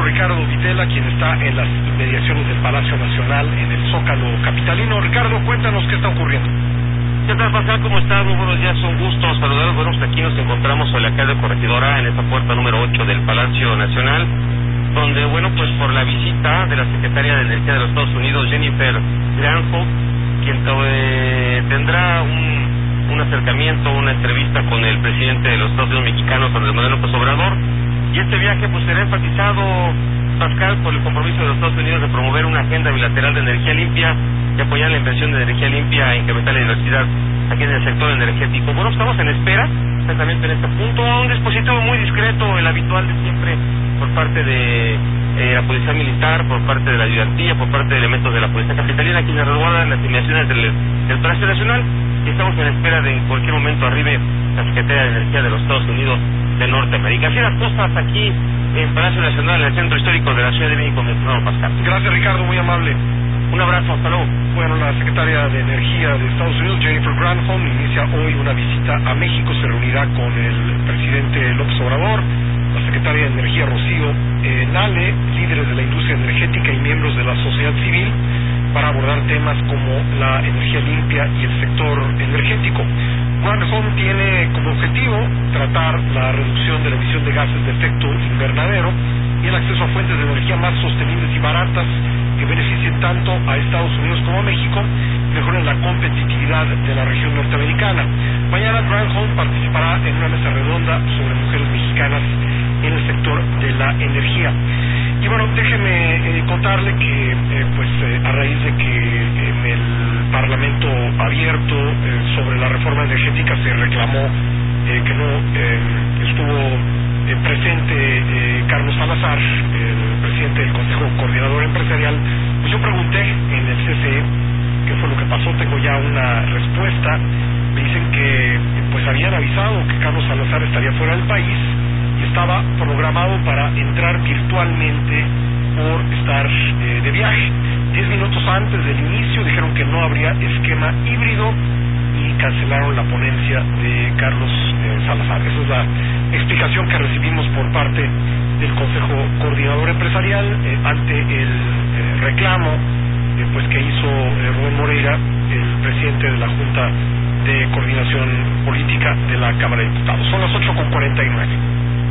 Ricardo Vitela, quien está en las inmediaciones del Palacio Nacional, en el Zócalo capitalino. Ricardo, cuéntanos qué está ocurriendo. ¿Qué tal, Pascal? ¿Cómo estás? Muy buenos días, un gusto saludaros. Bueno, pues aquí nos encontramos en la calle Corregidora, en esta puerta número 8 del Palacio Nacional, donde, bueno, pues por la visita de la Secretaria de Energía de los Estados Unidos, Jennifer Granholm, quien tendrá un acercamiento, una entrevista con el presidente de los Estados Unidos mexicanos, Andrés Manuel López Obrador, y este viaje pues será enfatizado, Pascal, por el compromiso de los Estados Unidos de promover una agenda bilateral de energía limpia y apoyar la inversión de energía limpia e incrementar la diversidad aquí en el sector energético. Bueno, estamos en espera, exactamente en este punto, a un dispositivo muy discreto, el habitual de siempre, por parte de la Policía Militar, por parte de la Ayudantía, por parte de elementos de la Policía Capitalina, quienes resguardan las inmediaciones del Palacio Nacional, y estamos en espera de en cualquier momento arribe la Secretaría de Energía de los Estados Unidos de Norteamérica. Así las cosas aquí en Palacio Nacional, en el Centro Histórico de la Ciudad de México, mi estimado Pascal. Gracias, Ricardo, muy amable. Un abrazo, hasta luego. Bueno, la Secretaria de Energía de Estados Unidos, Jennifer Granholm, inicia hoy una visita a México. Se reunirá con el presidente López Obrador, la Secretaria de Energía, Rocío Nale, líderes de la industria energética y miembros de la sociedad civil, para abordar temas como la energía limpia y el sector energético. Granholm tiene como objetivo tratar la reducción de la emisión de gases de efecto invernadero y el acceso a fuentes de energía más sostenibles y baratas que beneficien tanto a Estados Unidos como a México y mejoren la competitividad de la región norteamericana. Mañana Granholm participará en una mesa redonda sobre mujeres mexicanas en el sector de la energía. Y bueno, déjeme contarle que a raíz de que en el Parlamento abierto sobre la reforma energética se reclamó que no estuvo presente Carlos Salazar, el presidente del Consejo Coordinador Empresarial, pues yo pregunté en el CCE qué fue lo que pasó. Tengo ya una respuesta. Me dicen que pues habían avisado que Carlos Salazar estaría fuera del país y estaba programado para entrar virtualmente por estar de viaje. 10 minutos antes del inicio dijeron que no habría esquema híbrido y cancelaron la ponencia de Carlos Salazar. Esa es la explicación que recibimos por parte del Consejo Coordinador Empresarial ante el reclamo que hizo Rubén Moreira, el presidente de la Junta de Coordinación Política de la Cámara de Diputados. Son las 8:49.